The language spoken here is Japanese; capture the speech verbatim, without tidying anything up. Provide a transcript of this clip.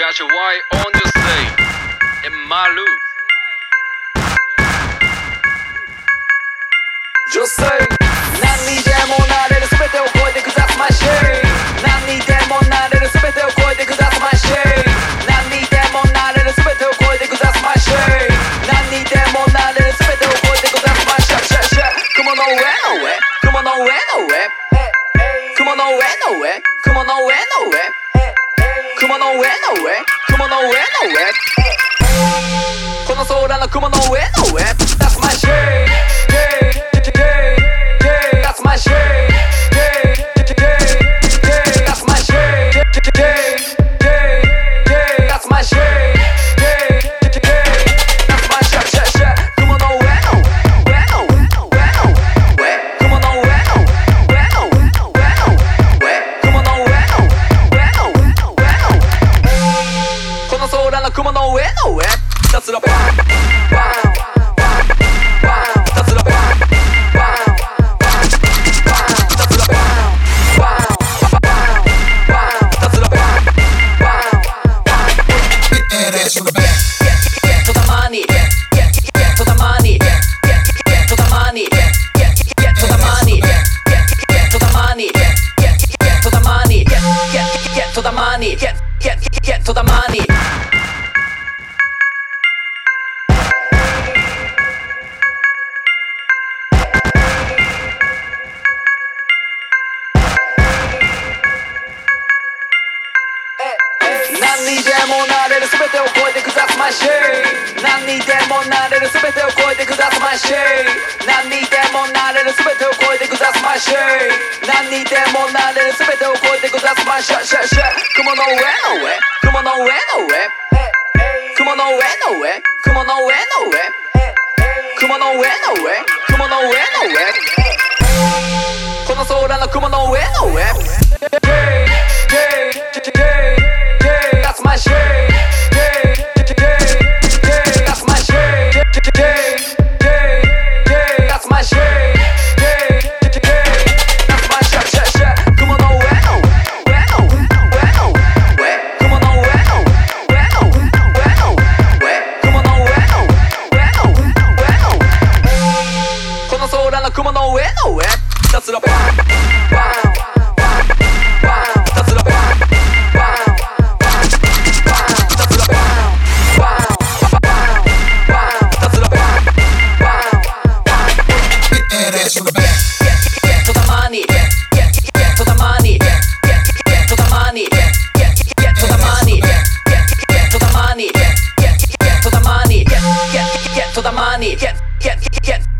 Judge why on the stage in my loop 女性何にでもなれる全てを超えてくださいシェイ何にでもなれる全てを超えてくださいシェイ何にでもなれる全てを超えてくださいシェイ何にでもなれる全てを超えてくださいシェイシェイシェイ雲の上の上雲の上の上雲の上の上雲の上の上雲の上の上雲の上の上この空の雲の上の上 That's my shade That's my shade That's my shade That's my shade That's my shade shade shade 雲の上の上の上の上雲の上の上の上の上雲の上の上の上のこの空の雲の上の上ひたすらバンバンひたすらバンバンGet, get, get to the money.何にでもなれる全てを超えてくださいシェイ何にでもなれる全てを超えてくださいシェイ何にでもなれる全てを超えてくださいシェイ何にでもなれる全てを超えてくださいシェイシェイシェイ雲の上の上雲の上の上雲の上の上雲の上の上雲の上の上雲の上の上この空の雲の上の上That's my shade. That's my shade. That's my shade. That's my shade. Shade shade. 雲の上の上の上の上雲の上の上の上の上雲の上の上の上のこの空の雲の上の上ひたすらバンバンGet, get, get, get to the money. Get, get, get.